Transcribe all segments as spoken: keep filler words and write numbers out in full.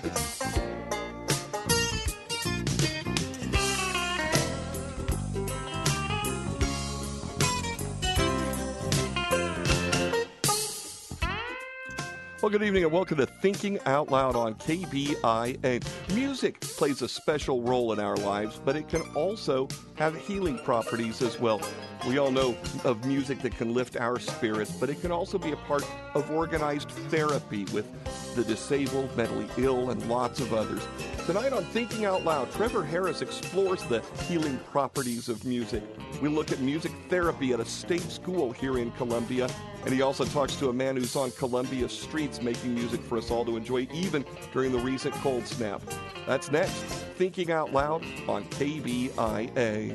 Well, good evening and welcome to Thinking Out Loud on K B I A. Music plays a special role in our lives, but it can also have healing properties as well. We all know of music that can lift our spirits, but it can also be a part of organized therapy with the disabled, mentally ill, and lots of others. Tonight on Thinking Out Loud, Trevor Harris explores the healing properties of music. We look at music therapy at a state school here in Columbia, and he also talks to a man who's on Columbia streets making music for us all to enjoy, even during the recent cold snap. That's next, Thinking Out Loud on K B I A.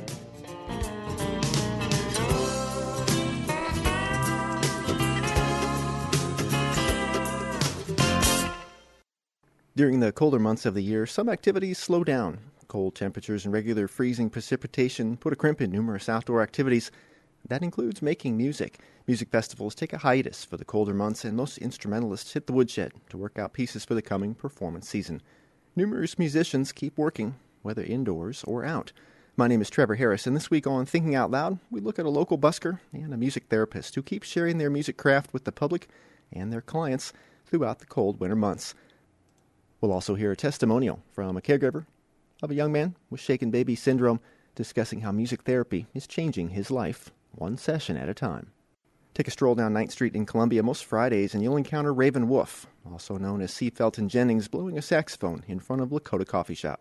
During the colder months of the year, some activities slow down. Cold temperatures and regular freezing precipitation put a crimp in numerous outdoor activities. That includes making music. Music festivals take a hiatus for the colder months, and most instrumentalists hit the woodshed to work out pieces for the coming performance season. Numerous musicians keep working, whether indoors or out. My name is Trevor Harris, and this week on Thinking Out Loud, we look at a local busker and a music therapist who keep sharing their music craft with the public and their clients throughout the cold winter months. We'll also hear a testimonial from a caregiver of a young man with shaken baby syndrome discussing how music therapy is changing his life, one session at a time. Take a stroll down ninth Street in Columbia most Fridays and you'll encounter Raven Wolf, also known as C. Felton Jennings, blowing a saxophone in front of Lakota Coffee Shop.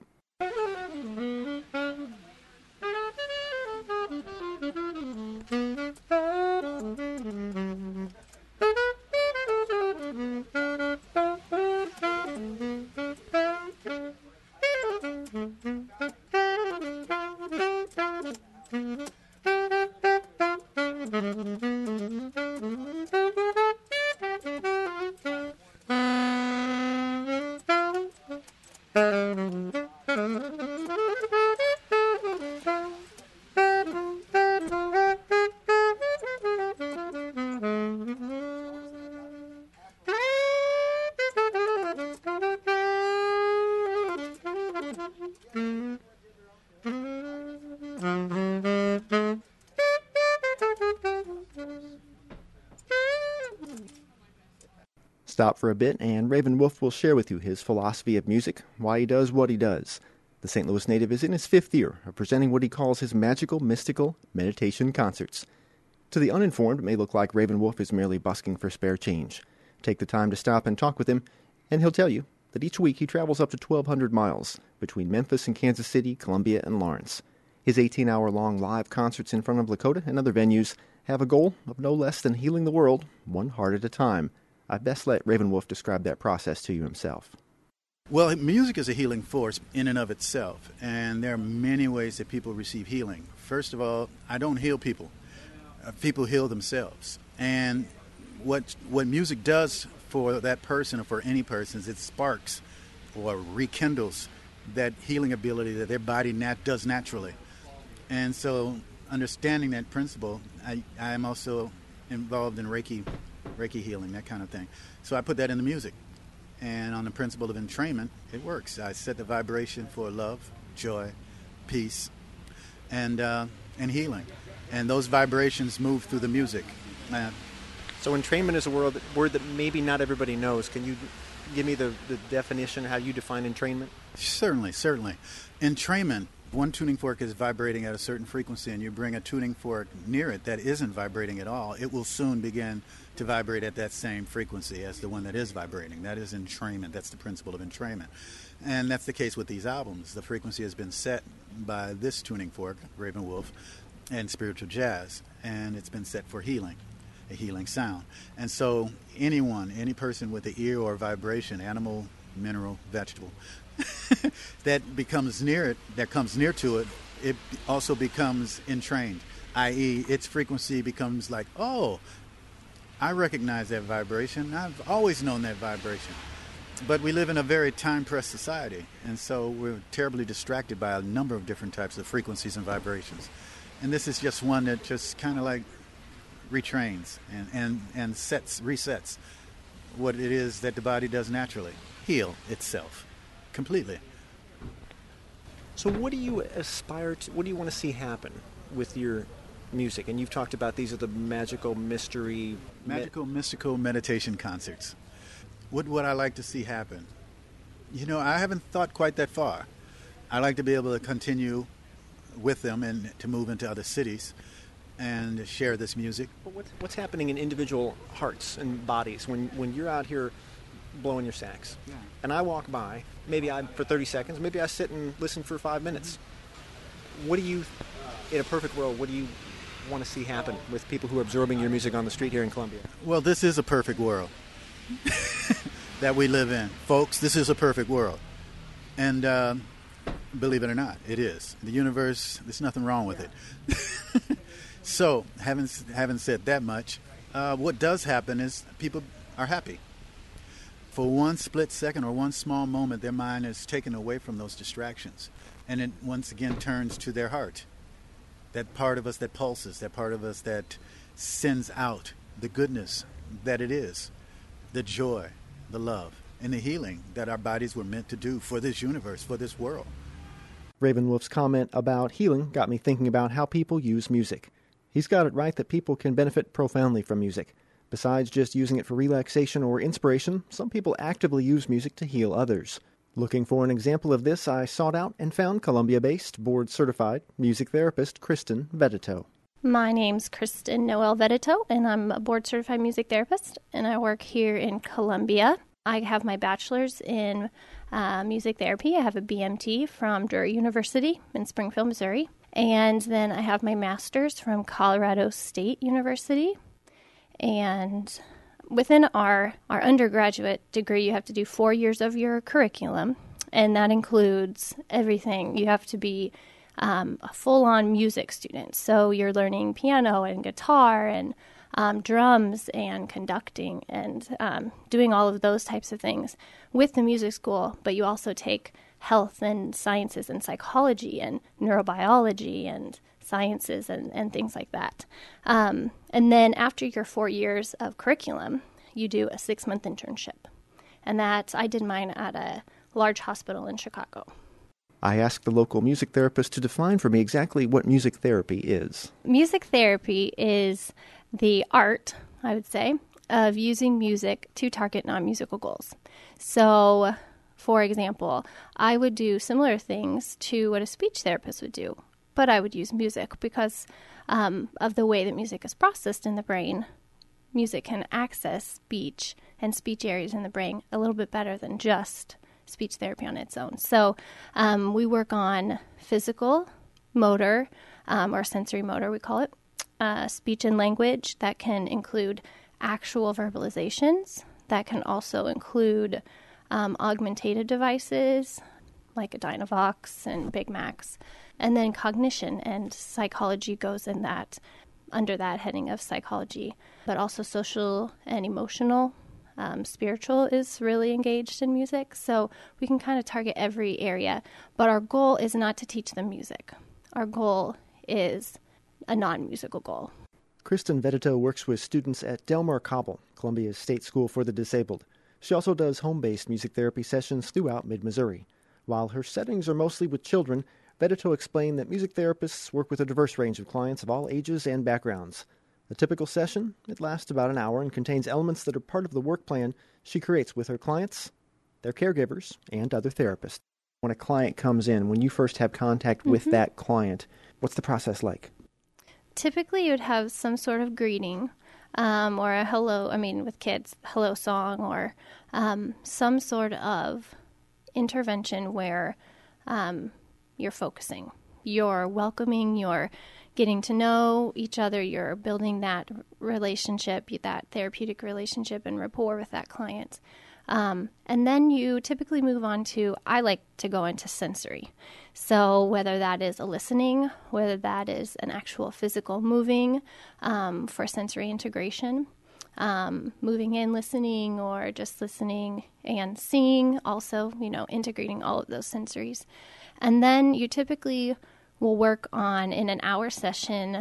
Stop for a bit, and Raven Wolf will share with you his philosophy of music, why he does what he does. The Saint Louis native is in his fifth year of presenting what he calls his magical, mystical meditation concerts. To the uninformed, it may look like Raven Wolf is merely busking for spare change. Take the time to stop and talk with him, and he'll tell you that each week he travels up to twelve hundred miles between Memphis and Kansas City, Columbia, and Lawrence. His eighteen-hour-long live concerts in front of Lakota and other venues have a goal of no less than healing the world, one heart at a time. I'd best let Raven Wolf describe that process to you himself. Well, music is a healing force in and of itself, and there are many ways that people receive healing. First of all, I don't heal people. Uh, people heal themselves. And what what music does for that person or for any person is it sparks or rekindles that healing ability that their body nat- does naturally. And so understanding that principle, I, I'm also involved in Reiki Reiki healing, that kind of thing. So I put that in the music. And on the principle of entrainment, it works. I set the vibration for love, joy, peace, and uh, and healing. And those vibrations move through the music. Uh, so entrainment is a word that, word that maybe not everybody knows. Can you give me the, the definition, how you define entrainment? Certainly, certainly. Entrainment, one tuning fork is vibrating at a certain frequency, and you bring a tuning fork near it that isn't vibrating at all, it will soon begin to vibrate at that same frequency as the one that is vibrating. That is entrainment. That's the principle of entrainment. And that's the case with these albums. The frequency has been set by this tuning fork, Raven Wolf, and spiritual jazz, and it's been set for healing, a healing sound. And so anyone, any person with the ear or vibration, animal, mineral, vegetable, that becomes near it, that comes near to it, it also becomes entrained, that is its frequency becomes like, oh, I recognize that vibration. I've always known that vibration. But we live in a very time-pressed society, and so we're terribly distracted by a number of different types of frequencies and vibrations. And this is just one that just kind of like retrains and, and, and sets, resets what it is that the body does naturally, heal itself. completely. So what do you aspire to, what do you want to see happen with your music? And you've talked about these are the magical mystery... Magical, med- mystical meditation concerts. What would I like to see happen? You know, I haven't thought quite that far. I like to be able to continue with them and to move into other cities and share this music. But what's, what's happening in individual hearts and bodies when, when you're out here blowing your sax? Yeah. And I walk by, maybe I for thirty seconds, maybe I sit and listen for five minutes. What do you, in a perfect world, what do you want to see happen with people who are absorbing your music on the street here in Columbia? Well, this is a perfect world that we live in. Folks, this is a perfect world. And um, believe it or not, it is. The universe, there's nothing wrong with it. So, having, having said that much, uh, what does happen is people are happy. For one split second or one small moment, their mind is taken away from those distractions. And it once again turns to their heart. That part of us that pulses, that part of us that sends out the goodness that it is, the joy, the love, and the healing that our bodies were meant to do for this universe, for this world. Ravenwolf's comment about healing got me thinking about how people use music. He's got it right that people can benefit profoundly from music. Besides just using it for relaxation or inspiration, some people actively use music to heal others. Looking for an example of this, I sought out and found Columbia-based, board-certified music therapist Kristen Vedito. My name's Kristen Noel Vedito, and I'm a board-certified music therapist, and I work here in Columbia. I have my bachelor's in uh, music therapy. I have a B M T from Drury University in Springfield, Missouri. And then I have my master's from Colorado State University. And within our, our undergraduate degree, you have to do four years of your curriculum, and that includes everything. You have to be um, a full-on music student. So you're learning piano and guitar and um, drums and conducting and um, doing all of those types of things with the music school, but you also take health and sciences and psychology and neurobiology and sciences and, and things like that. Um, and then after your four years of curriculum, you do a six-month internship. And that, I did mine at a large hospital in Chicago. I asked the local music therapist to define for me exactly what music therapy is. Music therapy is the art, I would say, of using music to target non-musical goals. So, for example, I would do similar things to what a speech therapist would do, but I would use music because um, of the way that music is processed in the brain. Music can access speech and speech areas in the brain a little bit better than just speech therapy on its own. So um, we work on physical, motor, um, or sensory motor, we call it, uh, speech and language that can include actual verbalizations, that can also include Um, augmentative devices like a Dynavox and Big Macs, and then cognition and psychology goes in that, under that heading of psychology, but also social and emotional. Um, spiritual is really engaged in music, so we can kind of target every area, but our goal is not to teach them music. Our goal is a non-musical goal. Kristen Vedito works with students at Delmar Cobble, Columbia's state school for the disabled. She also does home-based music therapy sessions throughout mid-Missouri. While her settings are mostly with children, Vedito explained that music therapists work with a diverse range of clients of all ages and backgrounds. A typical session, it lasts about an hour and contains elements that are part of the work plan she creates with her clients, their caregivers, and other therapists. When a client comes in, when you first have contact mm-hmm. with that client, what's the process like? Typically, you would have some sort of greeting. Um, or a hello, I mean, with kids, hello song, or um, some sort of intervention where um, you're focusing, you're welcoming, you're getting to know each other, you're building that relationship, that therapeutic relationship and rapport with that client. Um, and then you typically move on to, I like to go into sensory. So whether that is a listening, whether that is an actual physical moving um, for sensory integration, um, moving in, listening, or just listening and seeing, also, you know, integrating all of those sensories. And then you typically will work on, in an hour session,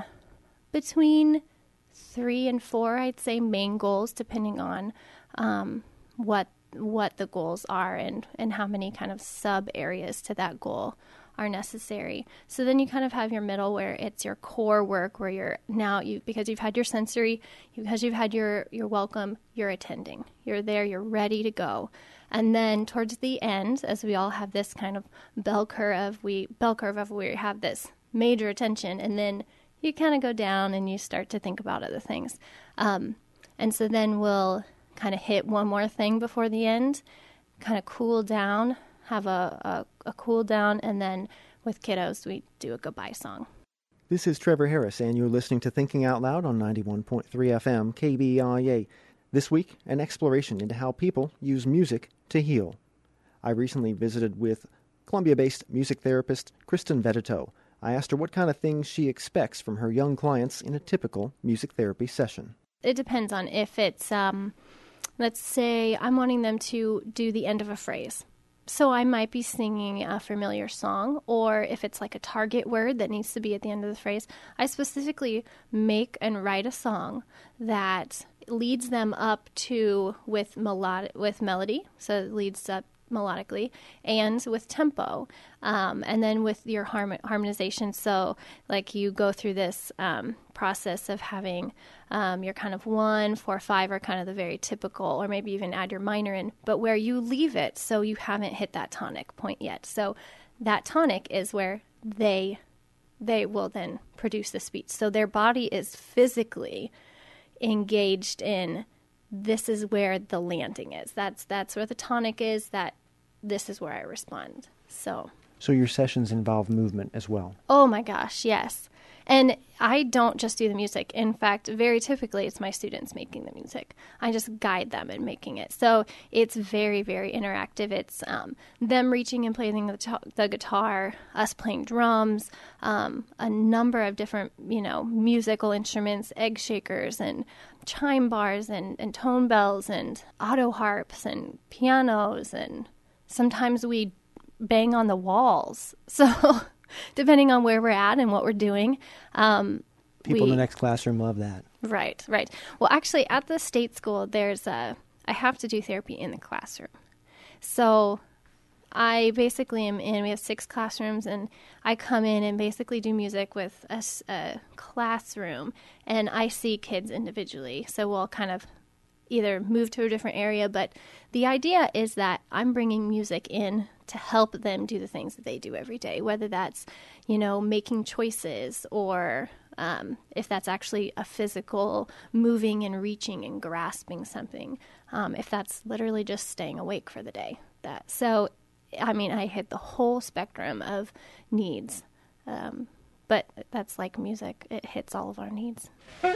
between three and four, I'd say, main goals, depending on um, what what the goals are and, and how many kind of sub areas to that goal are necessary. So then you kind of have your middle where it's your core work where you're now you because you've had your sensory, because you've had your, your welcome, you're attending. You're there, you're ready to go. And then towards the end, as we all have this kind of bell curve, we bell curve of where you have this major attention, and then you kind of go down and you start to think about other things. Um, and so then we'll kind of hit one more thing before the end, kind of cool down, have a, a, a cool down, and then with kiddos, we do a goodbye song. This is Trevor Harris, and you're listening to Thinking Out Loud on ninety-one point three F M K B I A. This week, an exploration into how people use music to heal. I recently visited with Columbia-based music therapist Kristen Vedito. I asked her what kind of things she expects from her young clients in a typical music therapy session. It depends on if it's, um, let's say I'm wanting them to do the end of a phrase. So I might be singing a familiar song, or if it's like a target word that needs to be at the end of the phrase, I specifically make and write a song that leads them up to with melod- with melody, so it leads up melodically, and with tempo, um, and then with your harm- harmonization. So like you go through this um, process of having um, your kind of one, four, five are kind of the very typical, or maybe even add your minor in, but where you leave it, so you haven't hit that tonic point yet. So that tonic is where they they will then produce the speech. So their body is physically engaged in, this is where the landing is. That's that's where the tonic is, that this is where I respond. So So your sessions involve movement as well? Oh my gosh, yes. And I don't just do the music. In fact, very typically it's my students making the music. I just guide them in making it. So it's very, very interactive. It's um, them reaching and playing the, t- the guitar, us playing drums, um, a number of different, you know, musical instruments, egg shakers and chime bars and, and tone bells and auto harps and pianos. And sometimes we bang on the walls. So depending on where we're at and what we're doing. Um, People we, in the next classroom love that. Right, right. Well, actually, at the state school, there's a, I have to do therapy in the classroom. So I basically am in, we have six classrooms, and I come in and basically do music with a, a classroom, and I see kids individually. So we'll kind of either move to a different area, but the idea is that I'm bringing music in to help them do the things that they do every day, whether that's, you know, making choices, or um, if that's actually a physical moving and reaching and grasping something, um, if that's literally just staying awake for the day. That so, I mean, I hit the whole spectrum of needs, um, but that's like music. It hits all of our needs.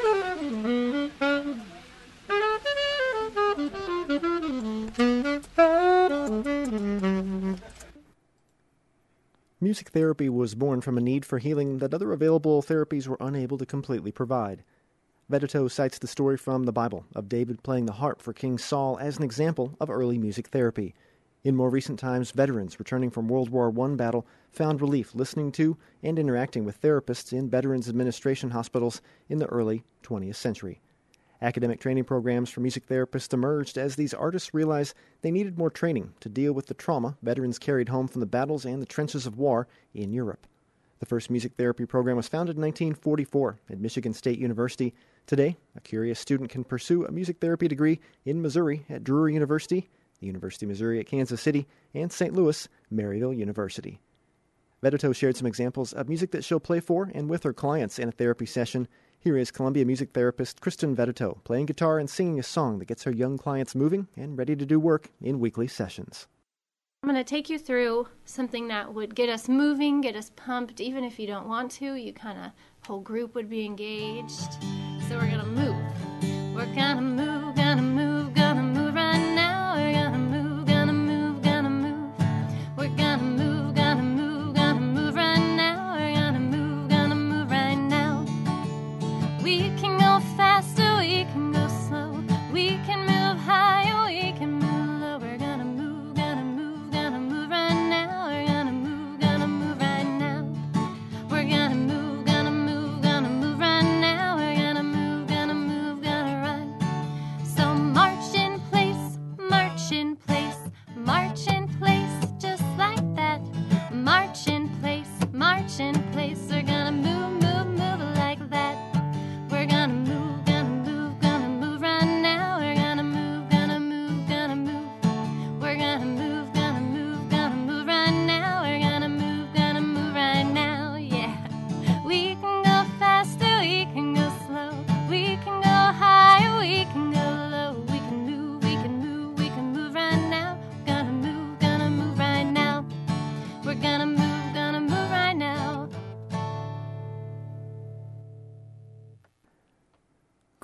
Music therapy was born from a need for healing that other available therapies were unable to completely provide. Vedito cites the story from the Bible of David playing the harp for King Saul as an example of early music therapy. In more recent times, veterans returning from World War One battle found relief listening to and interacting with therapists in Veterans Administration hospitals in the early twentieth century. Academic training programs for music therapists emerged as these artists realized they needed more training to deal with the trauma veterans carried home from the battles and the trenches of war in Europe. The first music therapy program was founded in nineteen forty-four at Michigan State University. Today, a curious student can pursue a music therapy degree in Missouri at Drury University, the University of Missouri at Kansas City, and Saint Louis, Maryville University. Vedito shared some examples of music that she'll play for and with her clients in a therapy session. Here is Columbia music therapist Kristen Vedito playing guitar and singing a song that gets her young clients moving and ready to do work in weekly sessions. I'm going to take you through something that would get us moving, get us pumped. Even if you don't want to, you kind of, whole group would be engaged. So we're going to move. We're going to move, going to move, going to move right now. We're going to move, going to move, going to move. We're going to move, going to move, going to move right now. We're going to move, going to move right now. We can go faster, we can go slow. We can move higher, we can move low. We're going to move, going to move, going to move right now. We're going to move, going to move right now. We're going to move, going to move, going to move right now. We're going to move, going to move, going to right.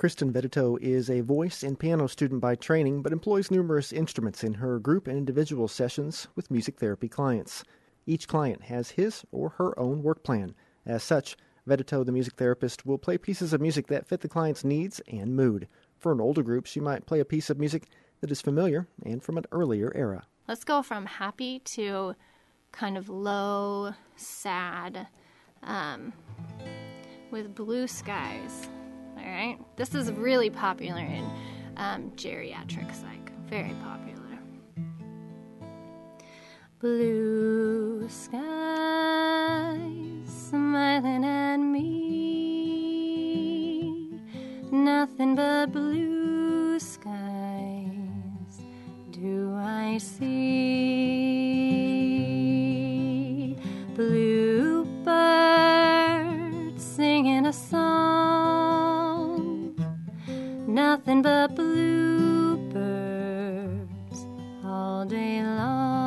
Kristen Vedito is a voice and piano student by training, but employs numerous instruments in her group and individual sessions with music therapy clients. Each client has his or her own work plan. As such, Vedito, the music therapist, will play pieces of music that fit the client's needs and mood. For an older group, she might play a piece of music that is familiar and from an earlier era. Let's go from happy to kind of low, sad, um, with blue skies. All right? This is really popular in um, geriatric psych. Very popular. Blue skies smiling at me, nothing but blue skies do I see. Blue birds singing a song, nothing but blue birds all day long.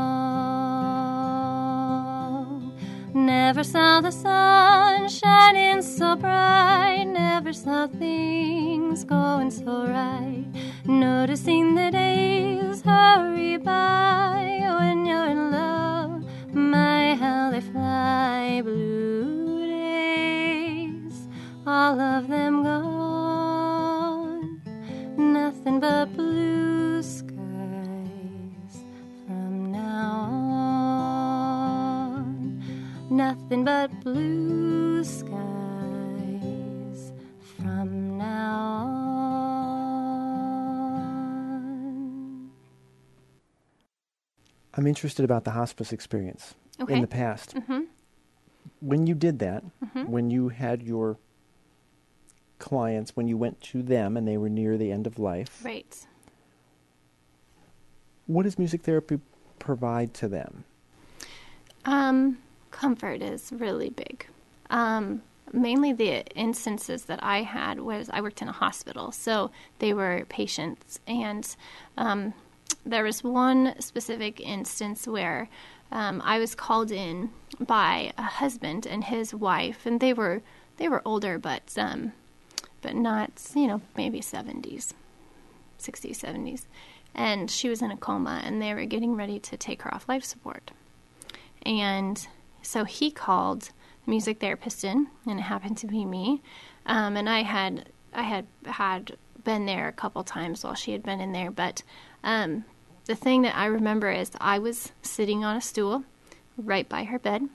Never saw the sun shining so bright, never saw things going so right, noticing the days hurry by when you're in love. My, how they fly, blue days, all of them gone, nothing but blue skies from now on, nothing but blue skies from now on. I'm interested about the hospice experience Okay. in the past. Mm-hmm. When you did that, Mm-hmm. when you had your clients, when you went to them and they were near the end of life, Right. what does music therapy provide to them? Um, comfort is really big. Um, mainly the instances that I had was I worked in a hospital, so they were patients, and um, there was one specific instance where um, I was called in by a husband and his wife, and they were they were older, but um, but not, you know, maybe seventies, sixties, seventies, and she was in a coma, and they were getting ready to take her off life support. And so he called the music therapist in, and it happened to be me. Um, and I had I had had been there a couple times while she had been in there. But um, the thing that I remember is I was sitting on a stool right by her bed,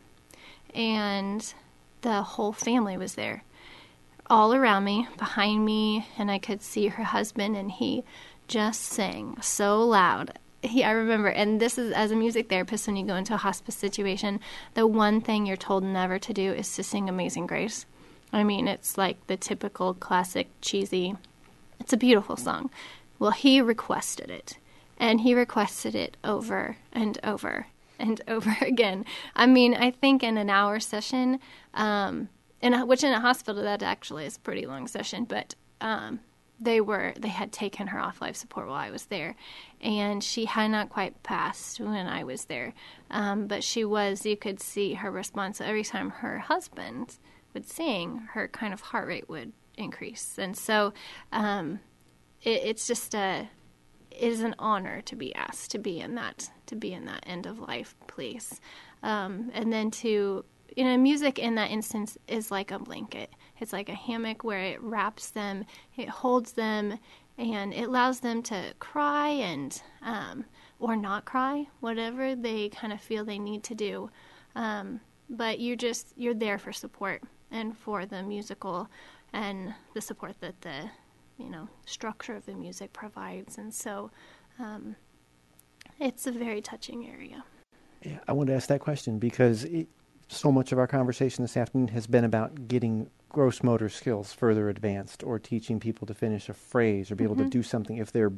and the whole family was there, all around me, behind me, and I could see her husband, and he just sang so loud. He, I remember, and this is, as a music therapist, when you go into a hospice situation, the one thing you're told never to do is to sing Amazing Grace. I mean, it's like the typical classic, cheesy, it's a beautiful song. Well, he requested it, and he requested it over and over and over again. I mean, I think in an hour session, um, in a, which in a hospital, that actually is a pretty long session, but um, they were they had taken her off life support while I was there, and she had not quite passed when I was there, um, but she was, you could see her response. Every time her husband would sing, her kind of heart rate would increase, and so um, it, it's just a it is an honor to be asked to be in that to be in that end of life place, um, and then to, you know, music in that instance is like a blanket. It's like a hammock where it wraps them, it holds them, and it allows them to cry and um, or not cry, whatever they kind of feel they need to do. Um, but you just you're there for support and for the musical and the support that the, you know, structure of the music provides, and so um, it's a very touching area. Yeah, I wanted to ask that question because it, so much of our conversation this afternoon has been about getting gross motor skills further advanced, or teaching people to finish a phrase or be Mm-hmm. able to do something if they're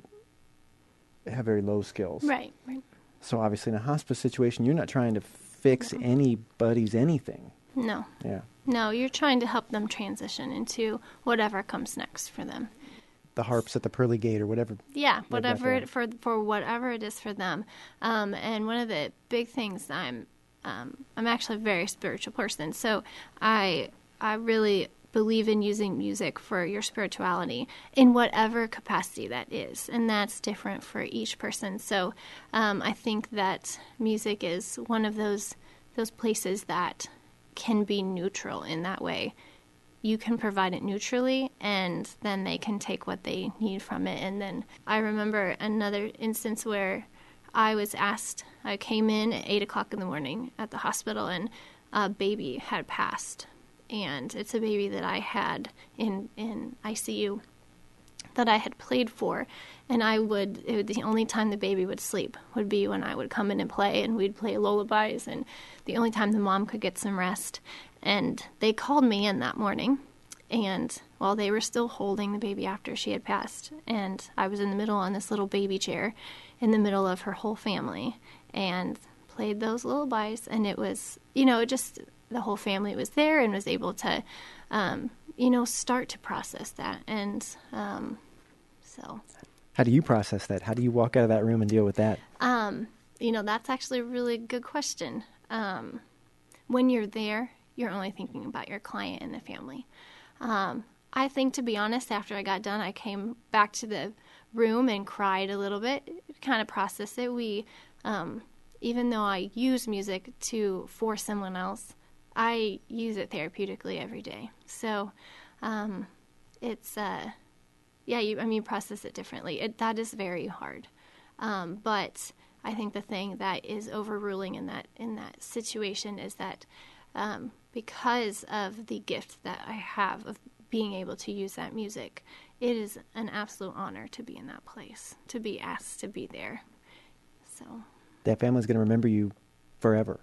have very low skills. Right, right. So obviously in a hospice situation, you're not trying to fix No. anybody's anything. No. Yeah. No, you're trying to help them transition into whatever comes next for them. The harps at the pearly gate or whatever. Yeah, Like whatever that, it, for for whatever it is for them. Um, and one of the big things I'm um, I'm actually a very spiritual person, so I I really believe in using music for your spirituality in whatever capacity that is, and that's different for each person. So um, I think that music is one of those those places that can be neutral in that way. You can provide it neutrally, and then they can take what they need from it. And then I remember another instance where I was asked, I came in at eight o'clock in the morning at the hospital, and a baby had passed. And it's a baby that I had in, in I C U that I had played for. And I would, it would, the only time the baby would sleep would be when I would come in and play, and we'd play lullabies, and the only time the mom could get some rest. And they called me in that morning, and while they were still holding the baby after she had passed, and I was in the middle on this little baby chair in the middle of her whole family, and played those lullabies, and it was, you know, just the whole family was there and was able to, um, you know, start to process that. And um, so... How do you process that? How do you walk out of that room and deal with that? Um, you know, that's actually a really good question. Um, when you're there, you're only thinking about your client and the family. Um, I think, to be honest, after I got done, I came back to the room and cried a little bit, kind of process it. We, um, even though I use music to for someone else, I use it therapeutically every day. So um, it's... Uh, Yeah, you, I mean, process it differently. It, that is very hard. Um, but I think the thing that is overruling in that in that situation is that um, because of the gift that I have of being able to use that music, it is an absolute honor to be in that place, to be asked to be there. So that family's going to remember you forever.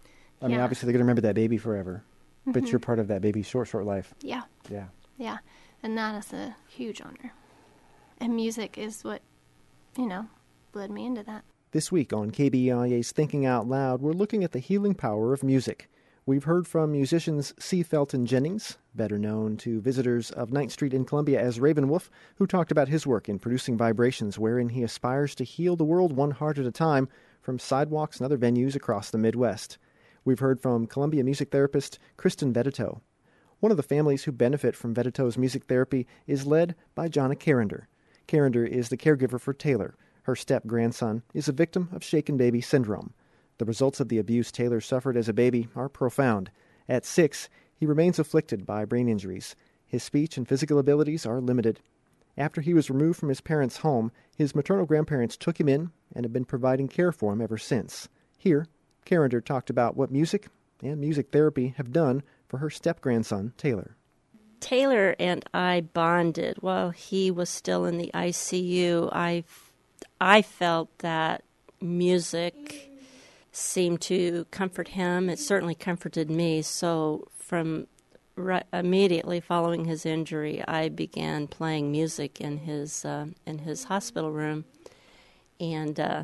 I mean, yeah. obviously they're going to remember that baby forever, Mm-hmm. but you're part of that baby's short, short life. Yeah. Yeah. Yeah. And that is a huge honor. And music is what, you know, led me into that. This week on K B I A's Thinking Out Loud, we're looking at the healing power of music. We've heard from musicians C. Felton Jennings, better known to visitors of Ninth Street in Columbia as Ravenwolf, who talked about his work in producing vibrations wherein he aspires to heal the world one heart at a time from sidewalks and other venues across the Midwest. We've heard from Columbia music therapist Kristen Vedito. One of the families who benefit from Vedito's music therapy is led by Jonna Carrender. Carrender is the caregiver for Taylor. Her step-grandson is a victim of shaken baby syndrome. The results of the abuse Taylor suffered as a baby are profound. At six, he remains afflicted by brain injuries. His speech and physical abilities are limited. After he was removed from his parents' home, his maternal grandparents took him in and have been providing care for him ever since. Here, Carrender talked about what music and music therapy have done for her step-grandson, Taylor. Taylor and I bonded while he was still in the I C U. I, I felt that music seemed to comfort him. It certainly comforted me. So from right, immediately following his injury, I began playing music in his uh, in his hospital room. And uh,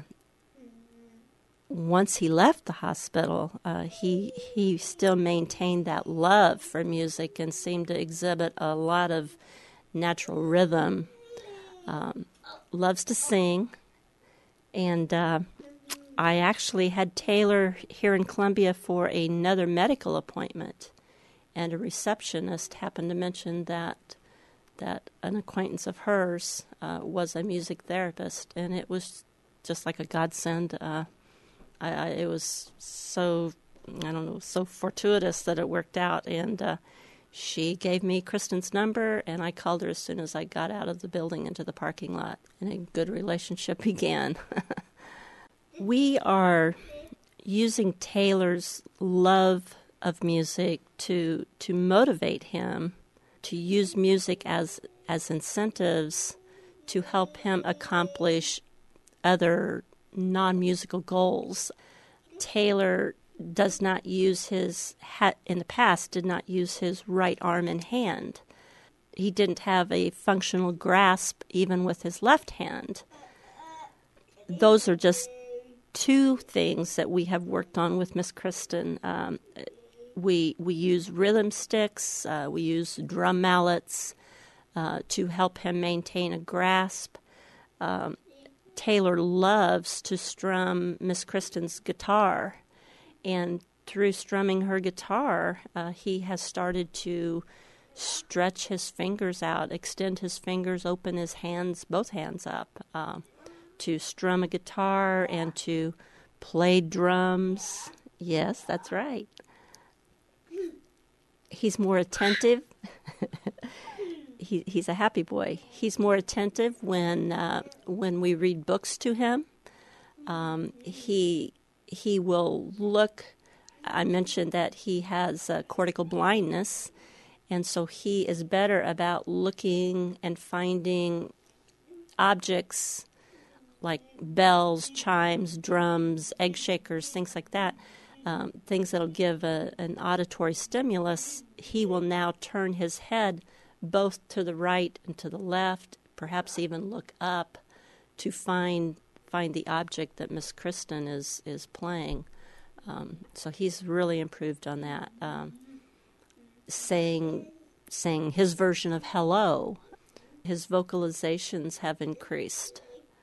once he left the hospital, uh, he he still maintained that love for music and seemed to exhibit a lot of natural rhythm. Um, loves to sing, and uh, I actually had Taylor here in Columbia for another medical appointment, and a receptionist happened to mention that that an acquaintance of hers uh, was a music therapist, and it was just like a godsend. Uh, I, I, it was so, I don't know, so fortuitous that it worked out. And uh, she gave me Kristen's number, and I called her as soon as I got out of the building into the parking lot, and a good relationship began. We are using Taylor's love of music to to motivate him to use music as as incentives to help him accomplish other non-musical goals. Taylor does not use his, in the past, did not use his right arm and hand. He didn't have a functional grasp even with his left hand. Those are just two things that we have worked on with Miss Kristen. Um, we we use rhythm sticks, uh, we use drum mallets uh, to help him maintain a grasp. Um, Taylor loves to strum Miss Kristen's guitar, and through strumming her guitar, uh, he has started to stretch his fingers out, extend his fingers, open his hands, both hands up, uh, to strum a guitar and to play drums. Yes, that's right. He's more attentive. he, he's a happy boy. He's more attentive when uh, when we read books to him. Um, he he will look. I mentioned that he has uh, cortical blindness, and so he is better about looking and finding objects like bells, chimes, drums, egg shakers, things like that, um, things that'll give a, an auditory stimulus. He will now turn his head both to the right and to the left, perhaps even look up to find find the object that Miss Kristen is, is playing. Um, so he's really improved on that. Um, saying, saying his version of hello, his vocalizations have increased.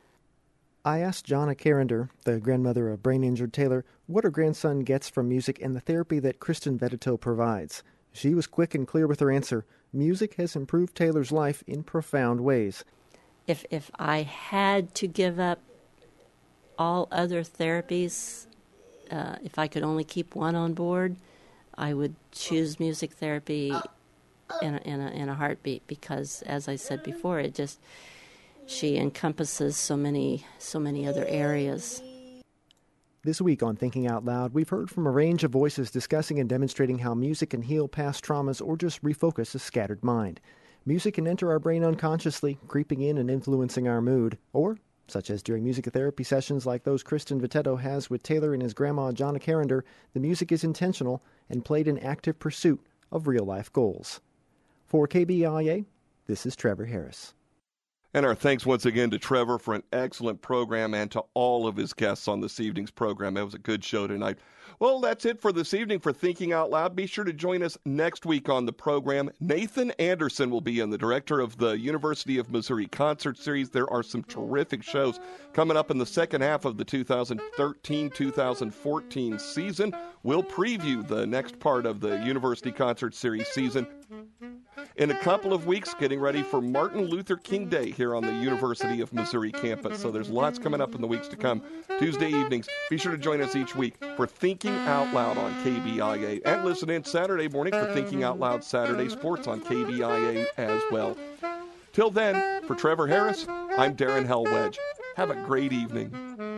I asked Jonna Carrender, the grandmother of brain-injured Taylor, what her grandson gets from music and the therapy that Kristen Vedito provides. She was quick and clear with her answer. Music has improved Taylor's life in profound ways. If if I had to give up all other therapies, uh, if I could only keep one on board, I would choose music therapy in a, in a, in a heartbeat, because, as I said before, it just... she encompasses so many, so many other areas. This week on Thinking Out Loud, we've heard from a range of voices discussing and demonstrating how music can heal past traumas or just refocus a scattered mind. Music can enter our brain unconsciously, creeping in and influencing our mood, or, such as during music therapy sessions like those Kristen Vedito has with Taylor and his grandma Jonna Carrender, the music is intentional and played in active pursuit of real-life goals. For K B I A, this is Trevor Harris. And our thanks once again to Trevor for an excellent program and to all of his guests on this evening's program. It was a good show tonight. Well, that's it for this evening for Thinking Out Loud. Be sure to join us next week on the program. Nathan Anderson will be in, the director of the University of Missouri Concert Series. There are some terrific shows coming up in the second half of the two thousand thirteen two thousand fourteen season. We'll preview the next part of the University Concert Series season in a couple of weeks, getting ready for Martin Luther King Day here on the University of Missouri campus. So there's lots coming up in the weeks to come. Tuesday evenings, be sure to join us each week for Thinking Out Loud on K B I A. And listen in Saturday morning for Thinking Out Loud Saturday Sports on K B I A as well. Till then, for Trevor Harris, I'm Darren Hellwedge. Have a great evening.